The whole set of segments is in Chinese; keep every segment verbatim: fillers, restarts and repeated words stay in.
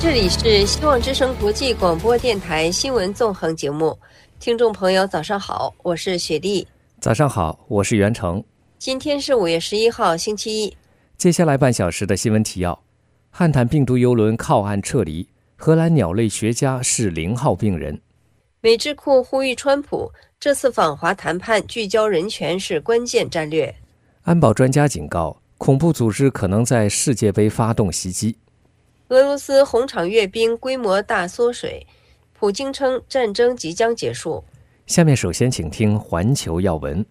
这里是希望之声国际广播电台新闻纵横节目，听众朋友早上好，我是雪莉。 早上好，我是袁成。 今天是五月十一号星期一。 接下来半小时的新闻提要：汉坦病毒邮轮靠岸撤离，荷兰鸟类学家是零号病人。 美智库呼吁川普这次访华谈判聚焦人权是关键战略。 安保专家警告，恐怖组织可能在世界杯发动袭击。 俄罗斯红场阅兵规模大缩水，普京称战争即将结束。 下面首先请听环球要闻。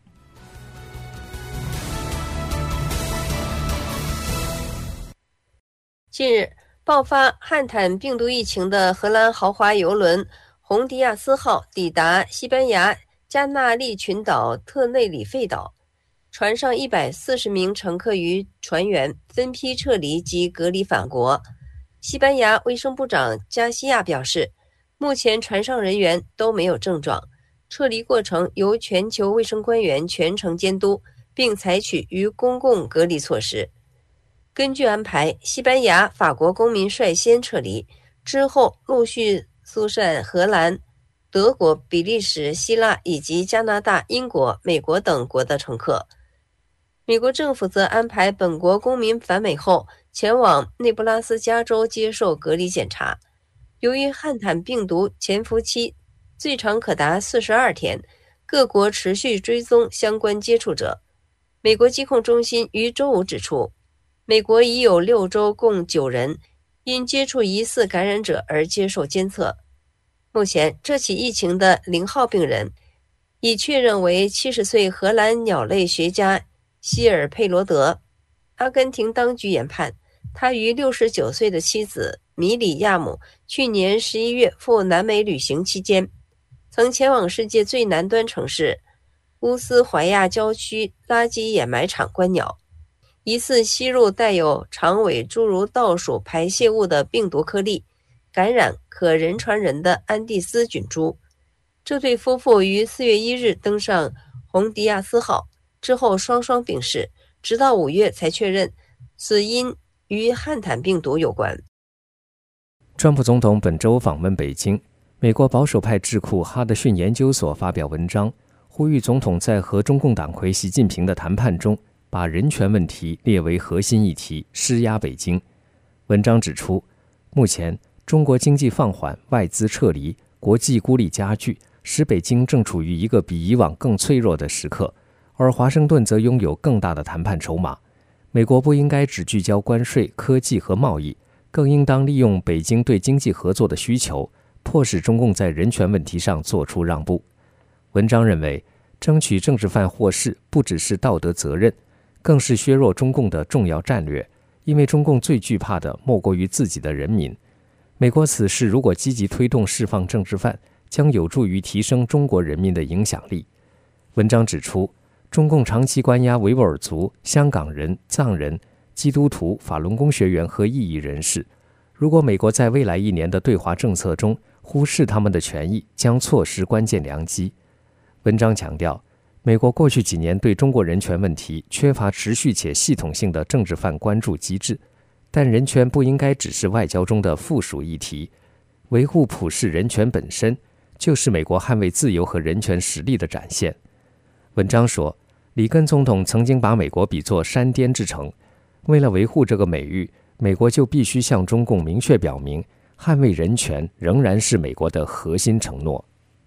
近日，爆发汉坦病毒疫情的荷兰豪华邮轮红迪亚斯号抵达西班牙加那利群岛特内里费岛，船上一百四十名乘客与船员分批撤离及隔离返国。西班牙卫生部长加西亚表示，目前船上人员都没有症状，撤离过程由全球卫生官员全程监督，并采取于公共隔离措施。根据安排，西班牙、法国公民率先撤离，之后陆续疏散荷兰、德国、比利时、希腊以及加拿大、英国、美国等国的乘客。美国政府则安排本国公民返美后前往内布拉斯加州接受隔离检查。由于汉坦病毒潜伏期最长可达四十二天，各国持续追踪相关接触者。美国疾控中心于周五指出，美国已有六州共九人因接触疑似感染者而接受监测。目前，这起疫情的零号病人已确认为七十岁荷兰鸟类学家希尔佩罗德。阿根廷当局研判，他与六十九岁的妻子米里亚姆去年十一月赴南美旅行期间，曾前往世界最南端城市乌斯怀亚郊区垃圾掩埋场观鸟，疑似吸入带有长尾诸如倒数排泄物的病毒颗粒，感染可人传人的安第斯菌株。这对夫妇于四月一日登上红迪亚斯号之后双双病逝，直到五月才确认死因与汉坦病毒有关。 川普总统本周访问北京，美国保守派智库哈德逊研究所发表文章，呼吁总统在和中共党魁习近平的谈判中把人权问题列为核心议题，施压北京。文章指出，目前中国经济放缓，外资撤离，国际孤立加剧，使北京正处于一个比以往更脆弱的时刻，而华盛顿则拥有更大的谈判筹码。美国不应该只聚焦关税、科技和贸易，更应当利用北京对经济合作的需求，迫使中共在人权问题上做出让步。文章认为，争取政治犯获释不只是道德责任，更是削弱中共的重要战略，因为中共最惧怕的莫过于自己的人民。美国此事如果积极推动释放政治犯，将有助于提升中国人民的影响力。文章指出，中共长期关押维吾尔族、香港人、藏人、基督徒、法轮功学员和异议人士。如果美国在未来一年的对华政策中忽视他们的权益，将错失关键良机。文章强调，美国过去几年对中国人权问题缺乏持续且系统性的政治犯关注机制，但人权不应该只是外交中的附属议题。维护普世人权本身就是美国捍卫自由和人权实力的展现。文章说，里根总统曾经把美国比作山巅之城，为了维护这个美誉，美国就必须向中共明确表明，捍卫人权仍然是美国的核心承诺。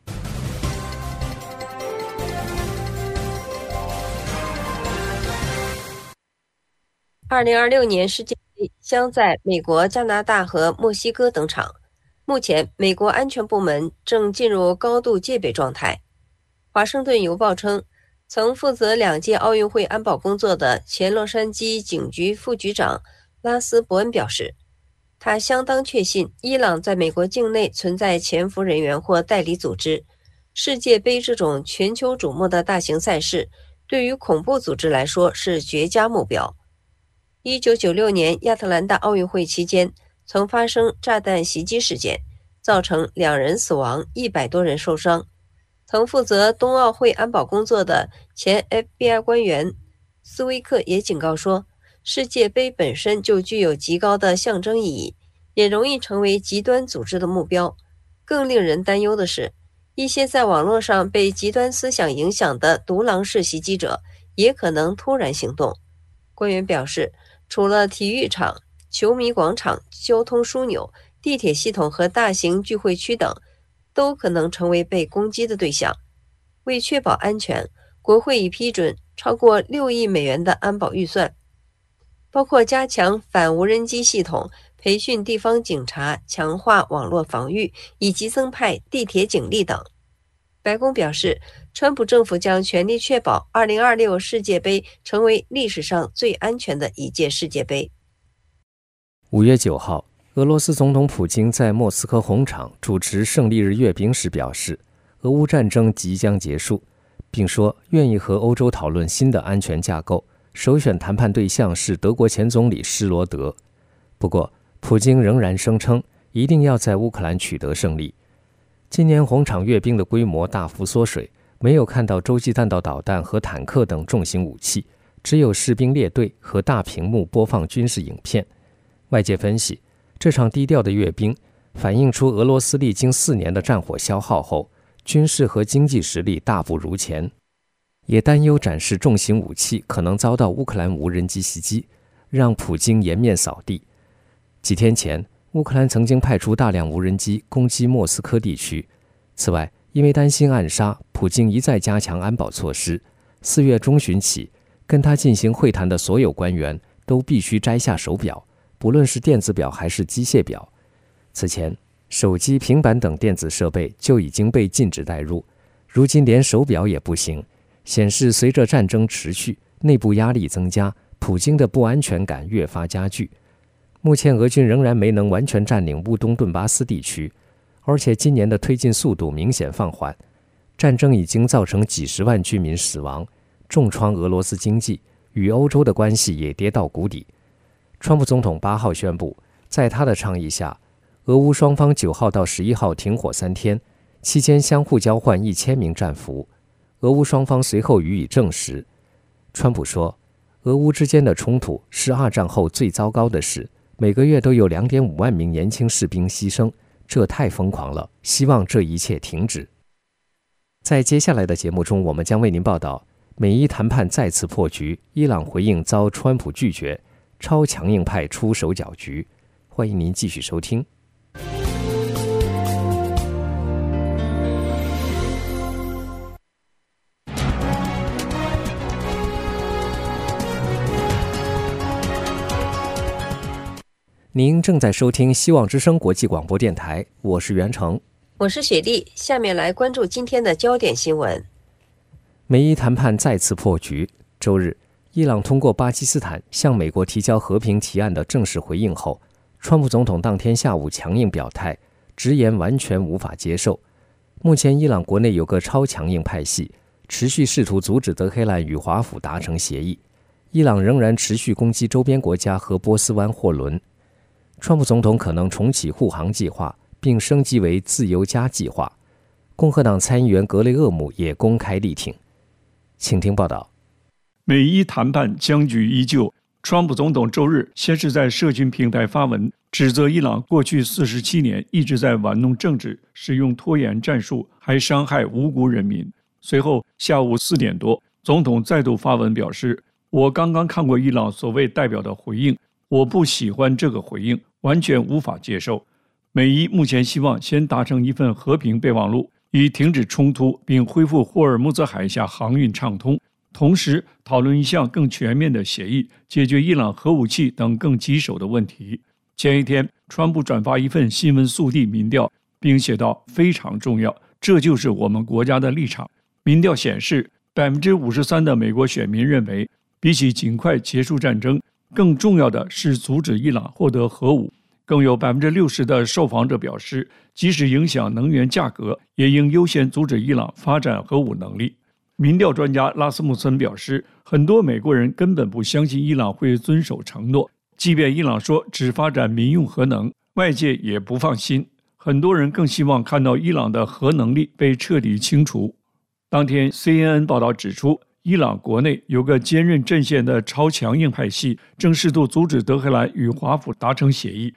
二零二六年世界杯将在美国、加拿大和墨西哥登场。目前，美国安全部门正进入高度戒备状态。华盛顿邮报称，曾负责两届奥运会安保工作的前洛杉矶警局副局长拉斯伯恩表示，他相当确信伊朗在美国境内存在潜伏人员或代理组织。世界杯这种全球瞩目的大型赛事，对于恐怖组织来说是绝佳目标。一九九六年亚特兰大奥运会期间，曾发生炸弹袭击事件，造成两人死亡，一百多人受伤。曾负责冬奥会安保工作的前 F B I 官员斯威克也警告说，世界杯本身就具有极高的象征意义， 也容易成为极端组织的目标。更令人担忧的是，一些在网络上被极端思想影响的独狼式袭击者也可能突然行动。官员表示，除了体育场、球迷广场、交通枢纽、地铁系统和大型聚会区等，都可能成为被攻击的对象。为确保安全，国会已批准超过六亿美元的安保预算，包括加强反无人机系统、培训地方警察、强化网络防御，以及增派地铁警力等。白宫表示，川普政府将全力确保二零二六世界杯成为历史上最安全的一届世界杯。 五月九号，俄罗斯总统普京在莫斯科红场主持胜利日阅兵时表示，俄乌战争即将结束，并说愿意和欧洲讨论新的安全架构，首选谈判对象是德国前总理施罗德。不过，普京仍然声称一定要在乌克兰取得胜利。今年红场阅兵的规模大幅缩水，没有看到洲际弹道导弹和坦克等重型武器，只有士兵列队和大屏幕播放军事影片。外界分析，这场低调的阅兵反映出俄罗斯历经四年的战火消耗后，军事和经济实力大不如前，也担忧展示重型武器可能遭到乌克兰无人机袭击，让普京颜面扫地。几天前，乌克兰曾经派出大量无人机攻击莫斯科地区。此外，因为担心暗杀，普京一再加强安保措施。四月中旬起，跟他进行会谈的所有官员都必须摘下手表，不论是电子表还是机械表。此前，手机、平板等电子设备就已经被禁止带入，如今连手表也不行，显示随着战争持续，内部压力增加，普京的不安全感越发加剧。目前俄军仍然没能完全占领乌东顿巴斯地区，而且今年的推进速度明显放缓。战争已经造成几十万居民死亡，重创俄罗斯经济，与欧洲的关系也跌到谷底。川普总统八号宣布，在他的倡议下，俄乌双方九号到十一号停火三天，期间相互交换一千名战俘。俄乌双方随后予以证实。川普说，俄乌之间的冲突是二战后最糟糕的事，每个月都有 两点五万名年轻士兵牺牲，这太疯狂了，希望这一切停止。在接下来的节目中，我们将为您报道美伊谈判再次破局，伊朗回应遭川普拒绝，超强硬派出手搅局。欢迎您继续收听。您正在收听希望之声国际广播电台，我是袁成， 我是雪莉。下面来关注今天的焦点新闻。 美伊谈判再次破局。周日，伊朗通过巴基斯坦向美国提交和平提案的正式回应后，川普总统当天下午强硬表态，直言完全无法接受。目前伊朗国内有个超强硬派系，持续试图阻止德黑兰与华府达成协议。伊朗仍然持续攻击周边国家和波斯湾货轮。川普总统可能重启护航计划，并升级为自由加计划。共和党参议员格雷厄姆也公开力挺。请听报道。 美伊谈判僵局依旧，川普总统周日先是在社群平台发文，指责伊朗过去四十七年一直在玩弄政治，使用拖延战术，还伤害无辜人民。随后下午四点多，总统再度发文表示，我刚刚看过伊朗所谓代表的回应，我不喜欢这个回应，完全无法接受。美伊目前希望先达成一份和平备忘录，以停止冲突并恢复霍尔木兹海峡航运畅通，同时讨论一项更全面的协议，解决伊朗核武器等更棘手的问题。前一天，川普转发一份新闻速递民调，并写道非常重要，这就是我们国家的立场。民调显示 百分之五十三 的美国选民认为，比起尽快结束战争，更重要的是阻止伊朗获得核武。更有 百分之六十 的受访者表示，即使影响能源价格，也应优先阻止伊朗发展核武能力。民调专家拉斯穆森表示，很多美国人根本不相信伊朗会遵守承诺，即便伊朗说只发展民用核能，外界也不放心。很多人更希望看到伊朗的核能力被彻底清除。当天 C N N 报道指出，伊朗国内有个坚韧阵线的超强硬派系，正试图阻止德黑兰与华府达成协议。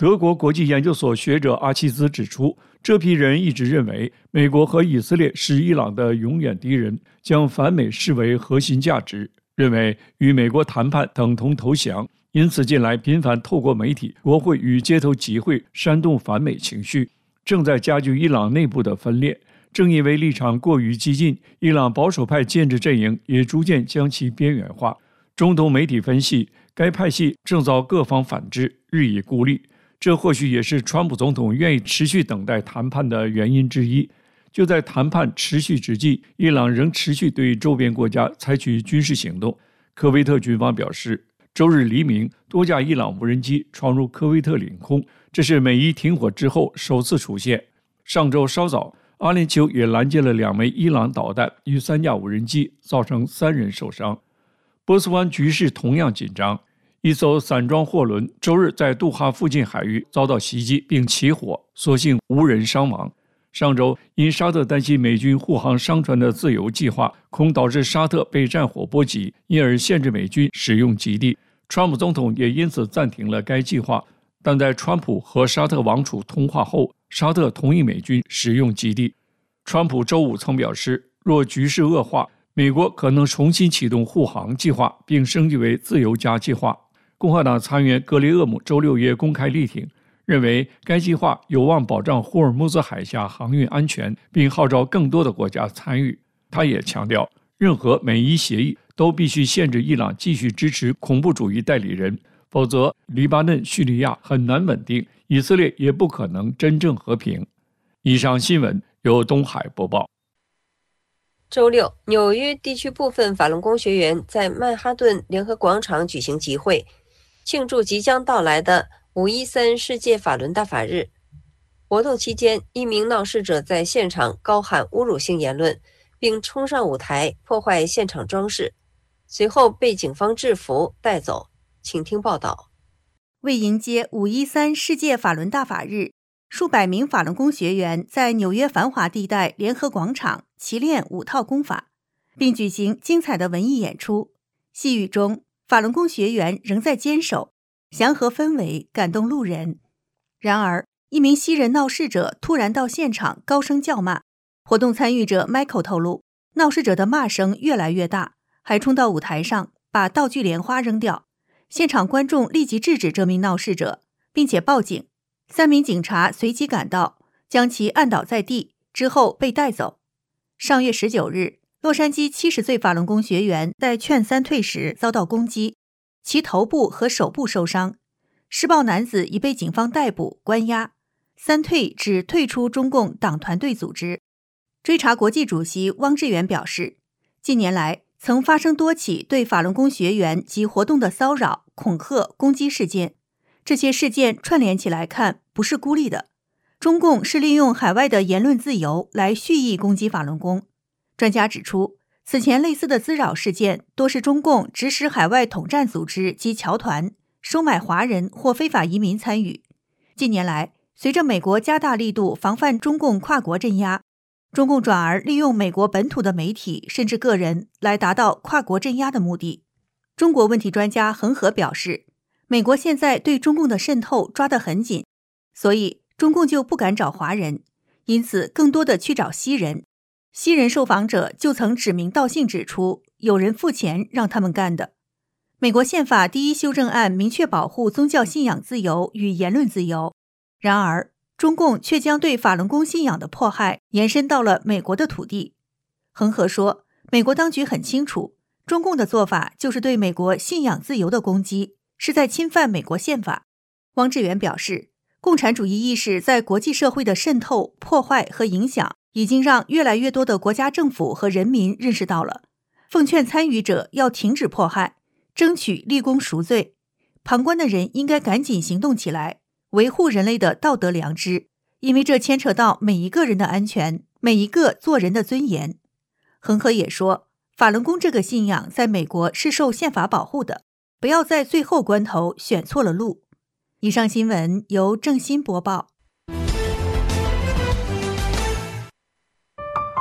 德国国际研究所学者阿齐兹指出，这批人一直认为美国和以色列是伊朗的永远敌人，将反美视为核心价值，认为与美国谈判等同投降，因此近来频繁透过媒体、国会与街头集会煽动反美情绪，正在加剧伊朗内部的分裂。正因为立场过于激进，伊朗保守派建制阵营也逐渐将其边缘化。中东媒体分析，该派系正遭各方反制，日益孤立。这或许也是川普总统愿意持续等待谈判的原因之一。就在谈判持续之际，伊朗仍持续对周边国家采取军事行动。科威特军方表示，周日黎明，多架伊朗无人机闯入科威特领空，这是美伊停火之后首次出现。上周稍早，阿联酋也拦截了两枚伊朗导弹与三架无人机，造成三人受伤。波斯湾局势同样紧张。一艘散装货轮周日在杜哈附近海域遭到袭击并起火，所幸无人伤亡。上周因沙特担心美军护航商船的自由计划恐导致沙特被战火波及，因而限制美军使用基地。川普总统也因此暂停了该计划，但在川普和沙特王储通话后，沙特同意美军使用基地。川普周五曾表示，若局势恶化，美国可能重新启动护航计划，并升级为自由加计划。共和党参议员格雷厄姆周六也公开力挺，认为该计划有望保障霍尔木兹海峡航运安全，并号召更多的国家参与。他也强调，任何美伊协议都必须限制伊朗继续支持恐怖主义代理人，否则黎巴嫩、叙利亚很难稳定，以色列也不可能真正和平。以上新闻由东海播报。 周六，纽约地区部分法轮功学员在曼哈顿联合广场举行集会，庆祝即将到来的五一三世界法轮大法日。活动期间，一名闹事者在现场高喊侮辱性言论，并冲上舞台破坏现场装饰，随后被警方制服带走。请听报道。 为迎接五一三世界法轮大法日，数百名法轮功学员在纽约繁华地带联合广场齐练五套功法，并举行精彩的文艺演出。细雨中，法轮功学员仍在坚守，祥和氛围感动路人。然而，一名西人闹事者突然到现场高声叫骂。活动参与者 Michael 透露，闹事者的骂声越来越大，还冲到舞台上把道具莲花扔掉。现场观众立即制止这名闹事者，并且报警。三名警察随即赶到，将其按倒在地，之后被带走。上月十九日，洛杉矶七十岁法轮功学员在劝三退时遭到攻击，其头部和手部受伤。施暴男子已被警方逮捕关押。三退指退出中共党团队组织。追查国际主席汪志远表示，近年来曾发生多起对法轮功学员及活动的骚扰、恐吓、攻击事件。这些事件串联起来看，不是孤立的。中共是利用海外的言论自由来蓄意攻击法轮功。专家指出，此前类似的滋扰事件多是中共指使海外统战组织及侨团收买华人或非法移民参与。近年来，随着美国加大力度防范中共跨国镇压，中共转而利用美国本土的媒体甚至个人来达到跨国镇压的目的。中国问题专家恒河表示，美国现在对中共的渗透抓得很紧，所以中共就不敢找华人，因此更多的去找西人。西人受访者就曾指名道姓指出，有人付钱让他们干的。美国宪法第一修正案明确保护宗教信仰自由与言论自由，然而中共却将对法轮功信仰的迫害延伸到了美国的土地。恒河说，美国当局很清楚，中共的做法就是对美国信仰自由的攻击，是在侵犯美国宪法。汪志远表示，共产主义意识在国际社会的渗透、破坏和影响，已经让越来越多的国家政府和人民认识到了，奉劝参与者要停止迫害，争取立功赎罪。旁观的人应该赶紧行动起来，维护人类的道德良知，因为这牵扯到每一个人的安全，每一个做人的尊严。恒河也说，法轮功这个信仰在美国是受宪法保护的，不要在最后关头选错了路。以上新闻由郑欣播报。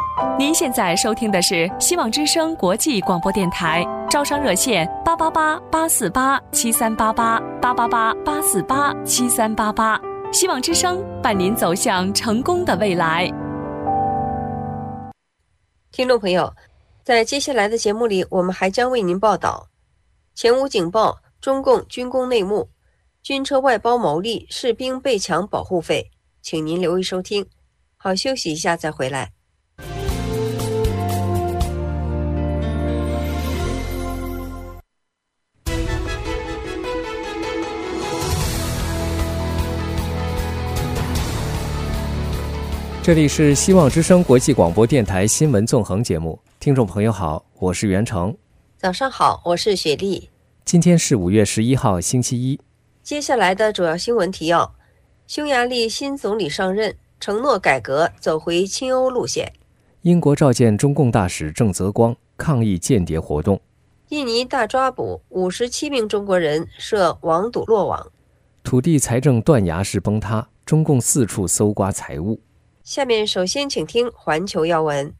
您现在收听的是希望之声国际广播电台，招商热线八八八八四八七三八八八八八八四八七三八八，希望之声伴您走向成功的未来。 听众朋友，在接下来的节目里，我们还将为您报道：前无警报，中共军工内幕，军车外包牟利，士兵被抢保护费，请您留意收听。好，休息一下再回来。 这里是希望之声国际广播电台新闻纵横节目，听众朋友好，我是袁成。 早上好，我是雪莉。 今天是五月十一号，星期一。 接下来的主要新闻提要：匈牙利新总理上任，承诺改革，走回亲欧路线。 英国召见中共大使郑泽光，抗议间谍活动。 印尼大抓捕五十七名中国人涉网赌落网。 土地财政断崖式崩塌，中共四处搜刮财物。 下面首先请听环球要闻。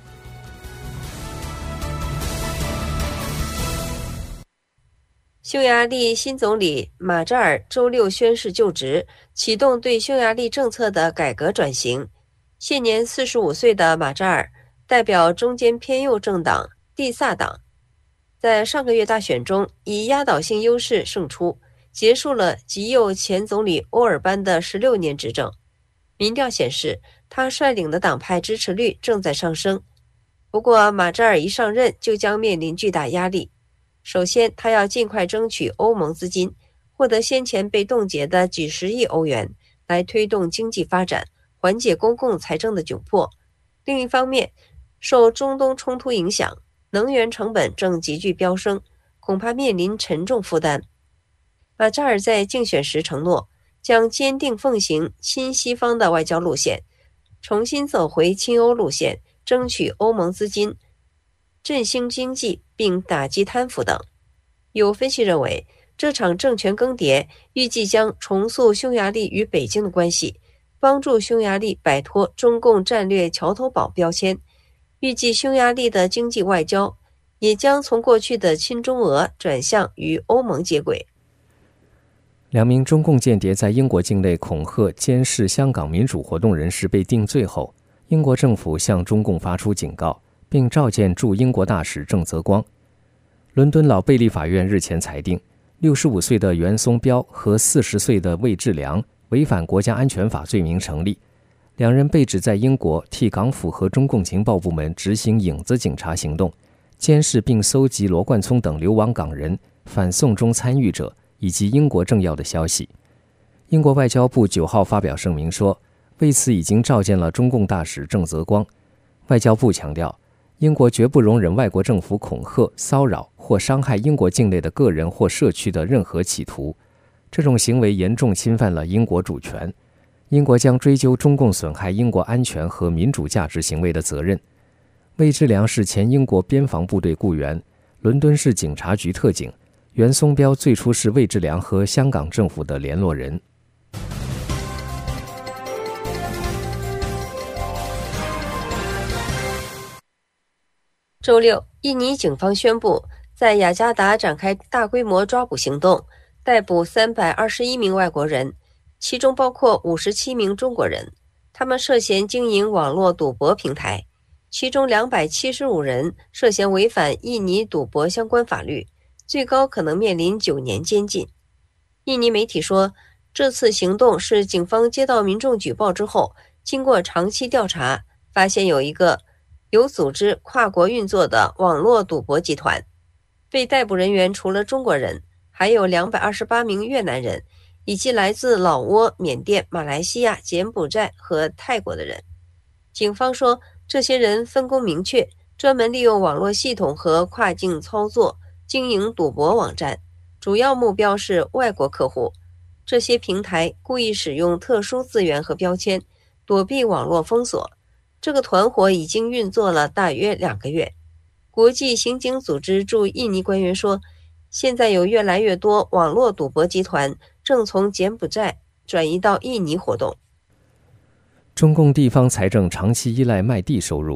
匈牙利新总理马扎尔周六宣誓就职，启动对匈牙利政策的改革转型。现年四十五岁的马扎尔代表中间偏右政党蒂萨党，在上个月大选中以压倒性优势胜出，结束了极右前总理欧尔班的十六年执政。民调显示，他率领的党派支持率正在上升。不过，马扎尔一上任就将面临巨大压力。首先，他要尽快争取欧盟资金，获得先前被冻结的几十亿欧元，来推动经济发展，缓解公共财政的窘迫。另一方面，受中东冲突影响，能源成本正急剧飙升，恐怕面临沉重负担。马扎尔在竞选时承诺，将坚定奉行亲西方的外交路线，重新走回亲欧路线，争取欧盟资金，振兴经济并打击贪腐等。有分析认为，这场政权更迭预计将重塑匈牙利与北京的关系，帮助匈牙利摆脱中共战略桥头堡标签。预计匈牙利的经济外交也将从过去的亲中俄转向与欧盟接轨。 两名中共间谍在英国境内恐吓、监视香港民主活动人士被定罪后，英国政府向中共发出警告，并召见驻英国大使郑泽光。伦敦老贝利法院日前裁定，六十五岁的袁松彪和四十岁的魏志良违反国家安全法罪名成立，两人被指在英国替港府和中共情报部门执行影子警察行动，监视并搜集罗冠聪等流亡港人、反送中参与者以及英国政要的消息。英国外交部九号发表声明说，为此已经召见了中共大使郑泽光。外交部强调，英国绝不容忍外国政府恐吓、骚扰或伤害英国境内的个人或社区的任何企图，这种行为严重侵犯了英国主权。英国将追究中共损害英国安全和民主价值行为的责任。魏志良是前英国边防部队雇员，伦敦市警察局特警。袁松彪最初是魏志良和香港政府的联络人。 周六，印尼警方宣布在雅加达展开大规模抓捕行动，逮捕三百二十一名外国人，其中包括五十七名中国人，他们涉嫌经营网络赌博平台，其中两百七十五人涉嫌违反印尼赌博相关法律，最高可能面临九年监禁。印尼媒体说，这次行动是警方接到民众举报之后，经过长期调查，发现有一个有组织、跨国运作的网络赌博集团。被逮捕人员除了中国人，还有两百二十八名越南人，以及来自老挝、缅甸、马来西亚、柬埔寨和泰国的人。警方说，这些人分工明确，专门利用网络系统和跨境操作经营赌博网站，主要目标是外国客户。这些平台故意使用特殊字元和标签，躲避网络封锁。这个团伙已经运作了大约两个月。国际刑警组织驻印尼官员说，现在有越来越多网络赌博集团正从柬埔寨转移到印尼活动。 中共地方财政长期依赖卖地收入，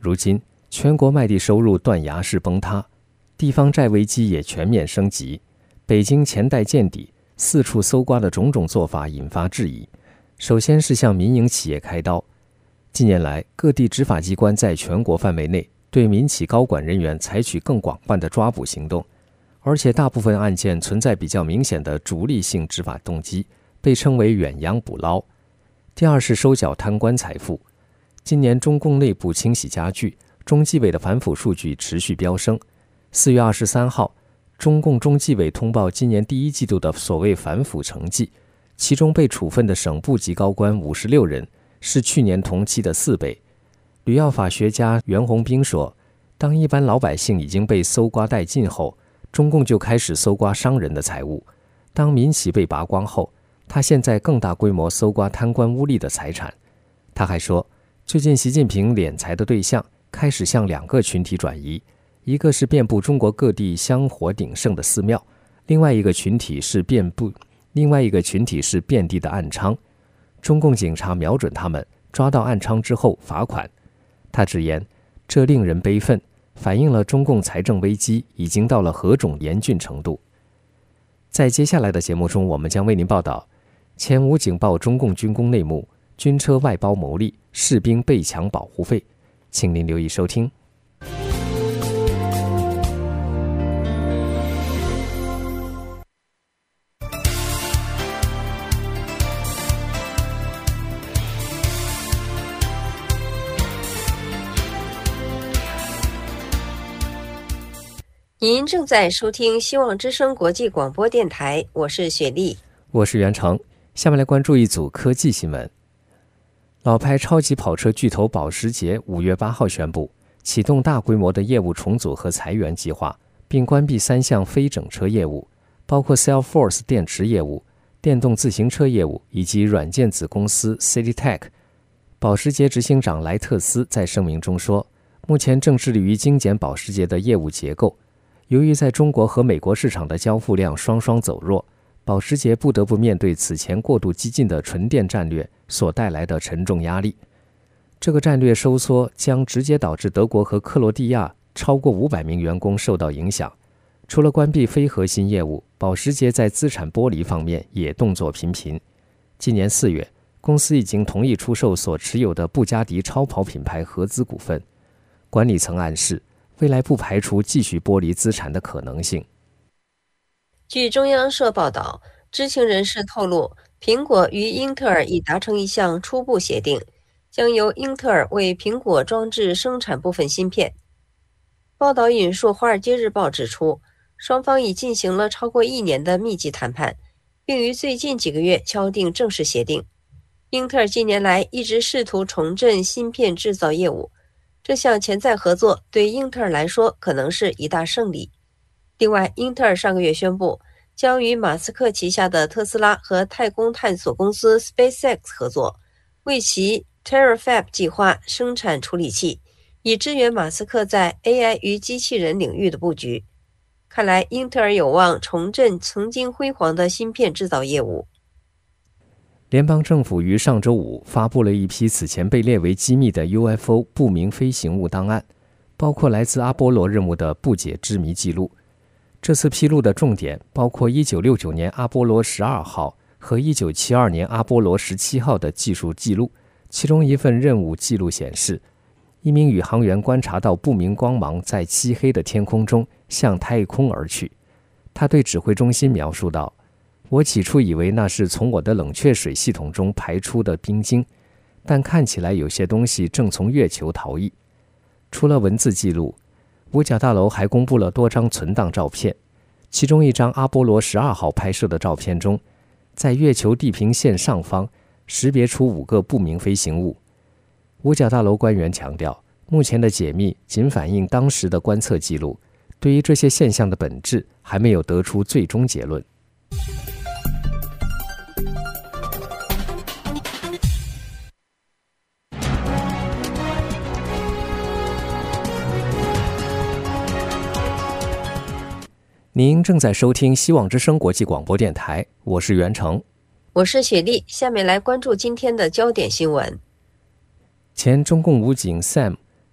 如今，全国卖地收入断崖式崩塌，地方债危机也全面升级。北京钱贷见底，四处搜刮的种种做法引发质疑。首先是向民营企业开刀。近年来，各地执法机关在全国范围内对民企高管人员采取更广泛的抓捕行动，而且大部分案件存在比较明显的逐利性执法动机，被称为远洋捕捞。第二是收缴贪官财富。今年中共内部清洗加剧，中纪委的反腐数据持续飙升。四月二十三号，中共中纪委通报今年第一季度的所谓反腐成绩，其中被处分的省部级高官五十六人，是去年同期的四倍。旅药法学家袁宏兵说，当一般老百姓已经被搜刮殆尽后，中共就开始搜刮商人的财物。当民企被拔光后，他现在更大规模搜刮贪官污吏的财产。他还说，最近习近平敛财的对象开始向两个群体转移，一个是遍布中国各地香火鼎盛的寺庙，另外一个群体是遍布另外一个群体是遍地的暗娼。中共警察瞄准他们，抓到暗娼之后罚款。他直言，这令人悲愤，反映了中共财政危机已经到了何种严峻程度。在接下来的节目中，我们将为您报道前武警报中共军工内幕，军车外包牟利，士兵被抢保护费。请您留意收听。 您正在收听希望之声国际广播电台，我是雪莉， 我是袁成。下面来关注一组科技新闻。老牌超级跑车巨头保时捷五月八号宣布启动大规模的业务重组和裁员计划，并关闭三项非整车业务，包括 Salesforce 电池业务、电动自行车业务以及软件子公司 CityTech。 保时捷执行长莱特斯在声明中说，目前正致力于精简保时捷的业务结构。由于在中国和美国市场的交付量双双走弱，保时捷不得不面对此前过度激进的纯电战略所带来的沉重压力。这个战略收缩将直接导致德国和克罗地亚超过五百名员工受到影响。除了关闭非核心业务，保时捷在资产剥离方面也动作频频。今年四月，公司已经同意出售所持有的布加迪超跑品牌合资股份。管理层暗示，未来不排除继续剥离资产的可能性。 据中央社报道，知情人士透露，苹果与英特尔已达成一项初步协定，将由英特尔为苹果装置生产部分芯片。报道引述《华尔街日报》指出，双方已进行了超过一年的密集谈判，并于最近几个月敲定正式协定。英特尔近年来一直试图重振芯片制造业务，这项潜在合作对英特尔来说可能是一大胜利。另外，英特尔上个月宣布将与马斯克旗下的特斯拉和太空探索公司 SpaceX 合作，为其 Terafab 计划生产处理器，以支援马斯克在 A I 与机器人领域的布局。看来英特尔有望重振曾经辉煌的芯片制造业务。 联邦政府于上周五发布了一批此前被列为机密的 U F O 不明飞行物档案，包括来自阿波罗任务的不解之谜记录。这次披露的重点包括一九六九年阿波罗十二号和一九七二年阿波罗十七号的技术记录。其中一份任务记录显示，一名宇航员观察到不明光芒在漆黑的天空中向太空而去。他对指挥中心描述道，我起初以为那是从我的冷却水系统中排出的冰晶，但看起来有些东西正从月球逃逸。除了文字记录，五角大楼还公布了多张存档照片，其中一张阿波罗十二号拍摄的照片中，在月球地平线上方识别出五个不明飞行物。五角大楼官员强调，目前的解密仅反映当时的观测记录，对于这些现象的本质还没有得出最终结论。您正在收听希望之声国际广播电台，我是袁成， 我是雪莉。下面来关注今天的焦点新闻。 前中共武警 Sam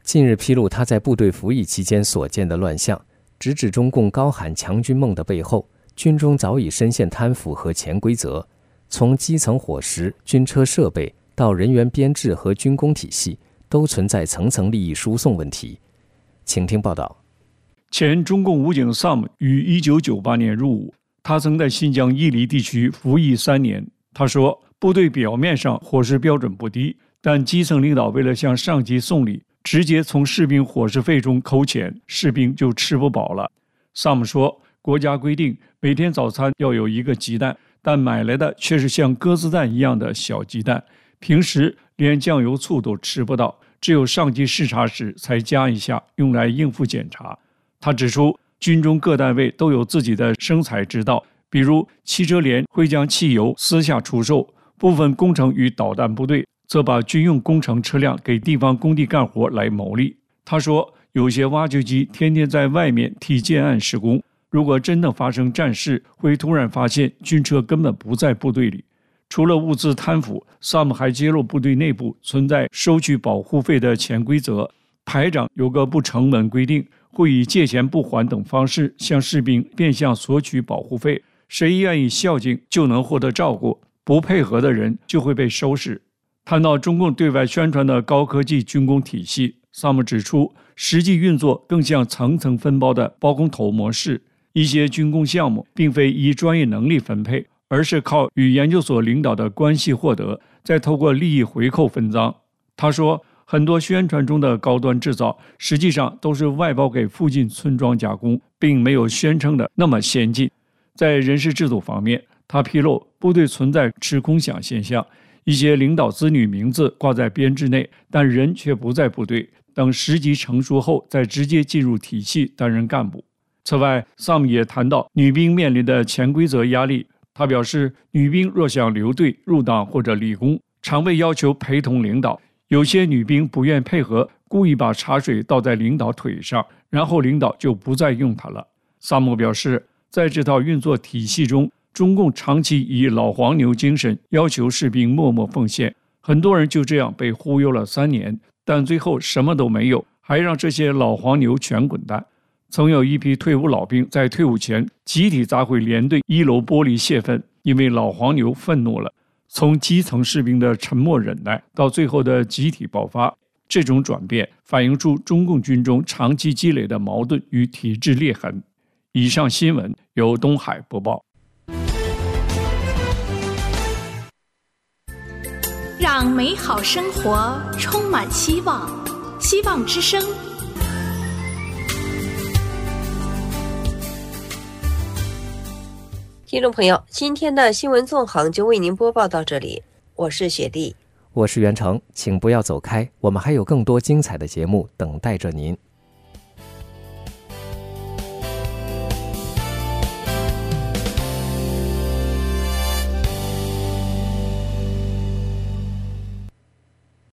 近日披露他在部队服役期间所见的乱象，直指中共高喊强军梦的背后，军中早已深陷贪腐和潜规则，从基层伙食、军车设备到人员编制和军工体系，都存在层层利益输送问题。请听报道。 前中共武警 Sam 于一九九八年入伍，他曾在新疆伊犁地区服役三年。他说，部队表面上伙食标准不低，但基层领导为了向上级送礼，直接从士兵伙食费中扣钱，士兵就吃不饱了。 Sam 说，国家规定每天早餐要有一个鸡蛋，但买来的却是像鸽子蛋一样的小鸡蛋，平时连酱油醋都吃不到，只有上级视察时才加一下，用来应付检查。他指出，军中各单位都有自己的生财之道，比如汽车连会将汽油私下出售，部分工程与导弹部队则把军用工程车辆给地方工地干活来牟利。他说，有些挖掘机天天在外面替建案施工，如果真的发生战事，会突然发现军车根本不在部队里。除了物资贪腐， Sam 还揭露部队内部存在收取保护费的潜规则。排长有个不成文规定，会以借钱不还等方式向士兵变相索取保护费，谁愿意孝敬就能获得照顾，不配合的人就会被收拾。谈到中共对外宣传的高科技军工体系， Sam 指出，实际运作更像层层分包的包工头模式，一些军工项目并非依专业能力分配，而是靠与研究所领导的关系获得，再透过利益回扣分赃。他说，很多宣传中的高端制造实际上都是外包给附近村庄加工，并没有宣称的那么先进。在人事制度方面，他披露部队存在吃空饷现象，一些领导子女名字挂在编制内，但人却不在部队，等时机成熟后再直接进入体系担任干部。此外， Sam 也谈到女兵面临的潜规则压力。他表示，女兵若想留队、入党或者立功，常被要求陪同领导，有些女兵不愿配合，故意把茶水倒在领导腿上，然后领导就不再用她了。萨姆表示，在这套运作体系中，中共长期以老黄牛精神要求士兵默默奉献，很多人就这样被忽悠了三年，但最后什么都没有，还让这些老黄牛全滚蛋。曾有一批退伍老兵在退伍前集体砸毁连队一楼玻璃泄愤，因为老黄牛愤怒了。从基层士兵的沉默忍耐到最后的集体爆发，这种转变反映出中共军中长期积累的矛盾与体制裂痕。以上新闻由东海播报。 让美好生活充满希望，希望之声。 听众朋友，今天的新闻纵横就为您播报到这里，我是雪莉， 我是袁成，请不要走开，我们还有更多精彩的节目等待着您。